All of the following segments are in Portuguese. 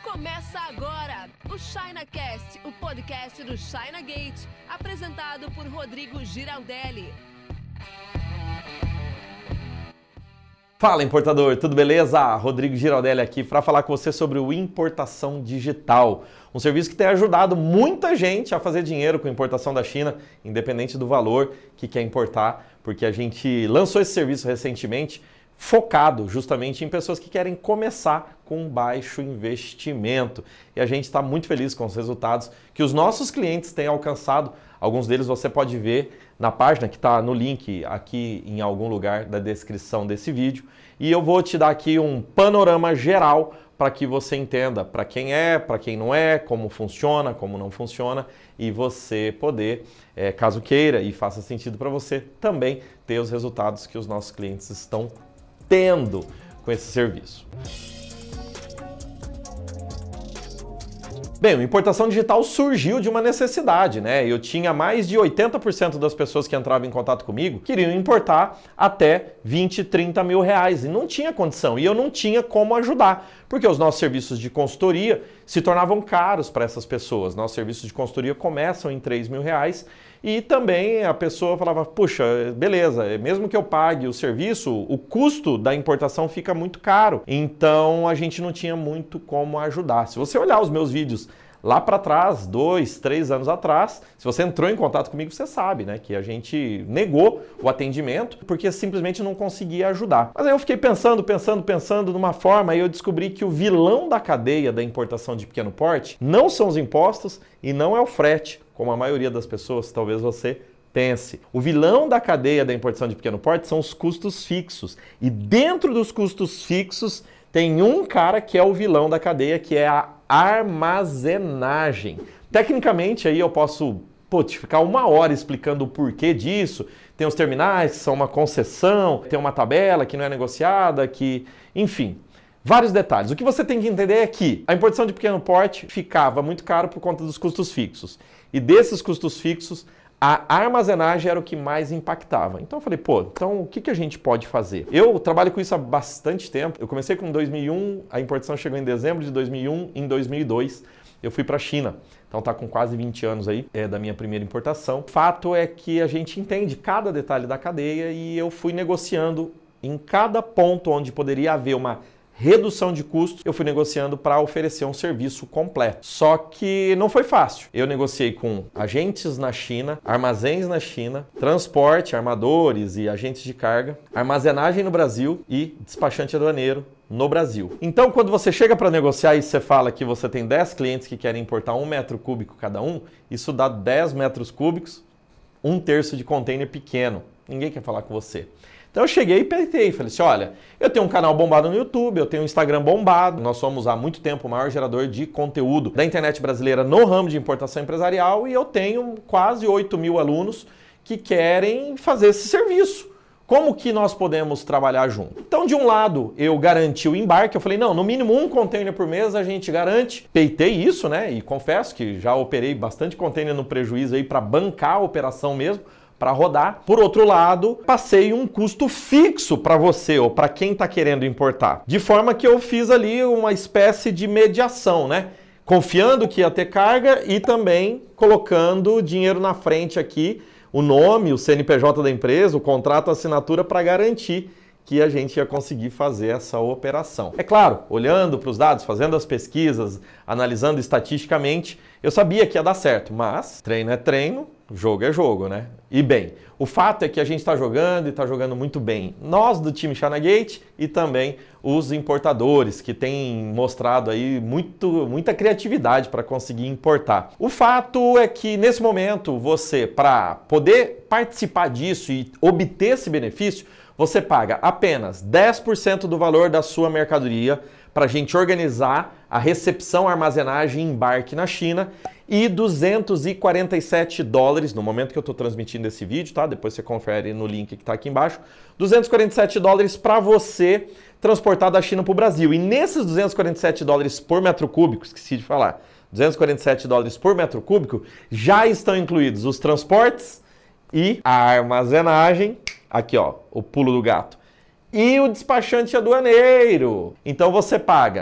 Começa agora o ChinaCast, o podcast do China Gate, apresentado por Rodrigo Giraldelli. Fala, importador, tudo beleza? Rodrigo Giraldelli aqui para falar com você sobre o Importação Digital, um serviço que tem ajudado muita gente a fazer dinheiro com importação da China, independente do valor que quer importar, porque a gente lançou esse serviço recentemente, focado justamente em pessoas que querem começar com baixo investimento. E a gente está muito feliz com os resultados que os nossos clientes têm alcançado. Alguns deles você pode ver na página que está no link aqui em algum lugar da descrição desse vídeo. E eu vou te dar aqui um panorama geral para que você entenda para quem é, para quem não é, como funciona, como não funciona, e você poder, caso queira e faça sentido para você, também ter os resultados que os nossos clientes estão tendo com esse serviço. Bem, a importação digital surgiu de uma necessidade, né? Eu tinha mais de 80% das pessoas que entravam em contato comigo queriam importar até 20, 30 mil reais e não tinha condição e eu não tinha como ajudar, porque os nossos serviços de consultoria se tornavam caros para essas pessoas. Nossos serviços de consultoria começam em 3 mil reais e também a pessoa falava, puxa, beleza, mesmo que eu pague o serviço, o custo da importação fica muito caro. Então a gente não tinha muito como ajudar. Se você olhar os meus vídeos lá para trás, 2, 3 anos atrás, se você entrou em contato comigo, você sabe, né, que a gente negou o atendimento porque simplesmente não conseguia ajudar. Mas aí eu fiquei pensando numa forma e eu descobri que o vilão da cadeia da importação de pequeno porte não são os impostos e não é o frete, como a maioria das pessoas, talvez você pense. O vilão da cadeia da importação de pequeno porte são os custos fixos. E dentro dos custos fixos tem um cara que é o vilão da cadeia, que é a armazenagem. Tecnicamente aí eu posso te ficar 1 hora explicando o porquê disso. Tem os terminais que são uma concessão, tem uma tabela que não é negociada, enfim, vários detalhes. O que você tem que entender é que a importação de pequeno porte ficava muito caro por conta dos custos fixos. E desses custos fixos, a armazenagem era o que mais impactava. Então eu falei, então o que a gente pode fazer? Eu trabalho com isso há bastante tempo. Eu comecei com 2001, a importação chegou em dezembro de 2001, em 2002 eu fui para a China. Então tá com quase 20 anos aí da minha primeira importação. O fato é que a gente entende cada detalhe da cadeia e eu fui negociando em cada ponto onde poderia haver uma redução de custos, eu fui negociando para oferecer um serviço completo. Só que não foi fácil. Eu negociei com agentes na China, armazéns na China, transporte, armadores e agentes de carga, armazenagem no Brasil e despachante aduaneiro no Brasil. Então, quando você chega para negociar e você fala que você tem 10 clientes que querem importar 1 metro cúbico cada um, isso dá 10 metros cúbicos, 1/3 de container pequeno. Ninguém quer falar com você. Então eu cheguei e peitei, falei assim, olha, eu tenho um canal bombado no YouTube, eu tenho um Instagram bombado, nós somos há muito tempo o maior gerador de conteúdo da internet brasileira no ramo de importação empresarial e eu tenho quase 8 mil alunos que querem fazer esse serviço. Como que nós podemos trabalhar junto? Então, de um lado, eu garanti o embarque, eu falei, não, no mínimo 1 container por mês a gente garante. Peitei isso, né, e confesso que já operei bastante container no prejuízo aí para bancar a operação mesmo, para rodar. Por outro lado, passei um custo fixo para você ou para quem está querendo importar. De forma que eu fiz ali uma espécie de mediação, né? Confiando que ia ter carga e também colocando dinheiro na frente aqui, o nome, o CNPJ da empresa, o contrato, a assinatura para garantir que a gente ia conseguir fazer essa operação. É claro, olhando para os dados, fazendo as pesquisas, analisando estatisticamente, eu sabia que ia dar certo, mas treino é treino, jogo é jogo, né? E bem, o fato é que a gente está jogando e está jogando muito bem. Nós do time China Gate e também os importadores que têm mostrado aí muita criatividade para conseguir importar. O fato é que nesse momento você, para poder participar disso e obter esse benefício, você paga apenas 10% do valor da sua mercadoria para a gente organizar a recepção, armazenagem e embarque na China e $247 no momento que eu estou transmitindo esse vídeo, tá? Depois você confere no link que está aqui embaixo. $247 para você transportar da China para o Brasil. E nesses $247 por metro cúbico, esqueci de falar, $247 por metro cúbico, já estão incluídos os transportes e a armazenagem, aqui ó, o pulo do gato, e o despachante aduaneiro. Então você paga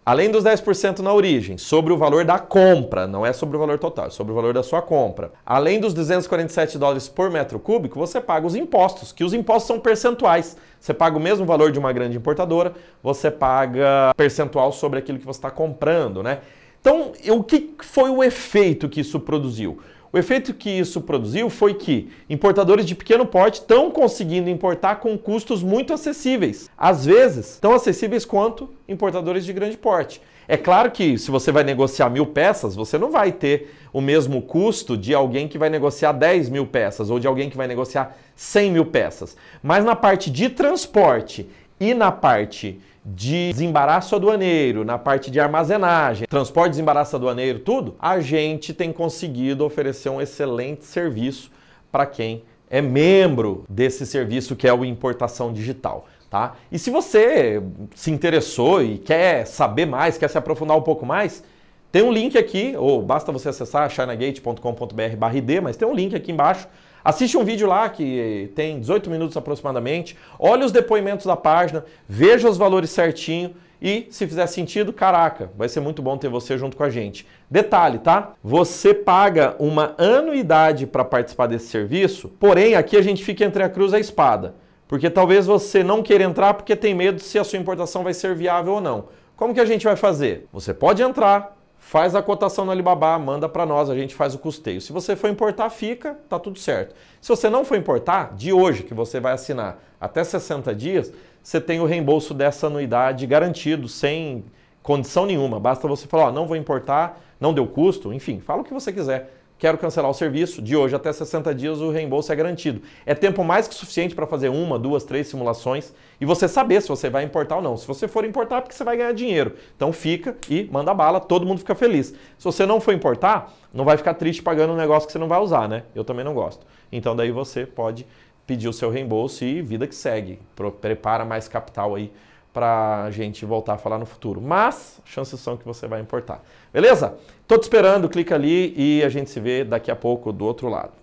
Além dos 10% na origem, sobre o valor da compra, não é sobre o valor total, é sobre o valor da sua compra. Além dos $247 por metro cúbico, você paga os impostos, que os impostos são percentuais. Você paga o mesmo valor de uma grande importadora, você paga percentual sobre aquilo que você está comprando, né? Então, o que foi o efeito que isso produziu? O efeito que isso produziu foi que importadores de pequeno porte estão conseguindo importar com custos muito acessíveis. Às vezes, tão acessíveis quanto importadores de grande porte. É claro que se você vai negociar 1.000 peças, você não vai ter o mesmo custo de alguém que vai negociar 10.000 peças ou de alguém que vai negociar 100.000 peças. Mas na parte de transporte e na parte de desembaraço aduaneiro, na parte de armazenagem, transporte, desembaraço aduaneiro, tudo, a gente tem conseguido oferecer um excelente serviço para quem é membro desse serviço que é o Importação Digital, tá? E se você se interessou e quer saber mais, quer se aprofundar um pouco mais, tem um link aqui, ou basta você acessar chinagate.com.br/id, mas tem um link aqui embaixo. Assiste um vídeo lá que tem 18 minutos aproximadamente, olha os depoimentos da página, veja os valores certinho e, se fizer sentido, caraca, vai ser muito bom ter você junto com a gente. Detalhe, tá? Você paga uma anuidade para participar desse serviço, porém aqui a gente fica entre a cruz e a espada, porque talvez você não queira entrar porque tem medo se a sua importação vai ser viável ou não. Como que a gente vai fazer? Você pode entrar, faz a cotação no Alibaba, manda para nós, a gente faz o custeio. Se você for importar, fica, tá tudo certo. Se você não for importar, de hoje que você vai assinar até 60 dias, você tem o reembolso dessa anuidade garantido, sem condição nenhuma. Basta você falar, ó, não vou importar, não deu custo, enfim, fala o que você quiser. Quero cancelar o serviço, de hoje até 60 dias o reembolso é garantido. É tempo mais que suficiente para fazer 1, 2, 3 simulações e você saber se você vai importar ou não. Se você for importar, é porque você vai ganhar dinheiro. Então fica e manda bala, todo mundo fica feliz. Se você não for importar, não vai ficar triste pagando um negócio que você não vai usar, né? Eu também não gosto. Então daí você pode pedir o seu reembolso e vida que segue. Prepara mais capital aí para a gente voltar a falar no futuro. Mas, chances são que você vai importar. Beleza? Tô te esperando, clica ali e a gente se vê daqui a pouco do outro lado.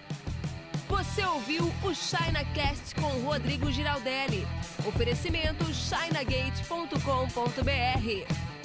Você ouviu o ChinaCast com Rodrigo Giraldelli. Oferecimento chinagate.com.br.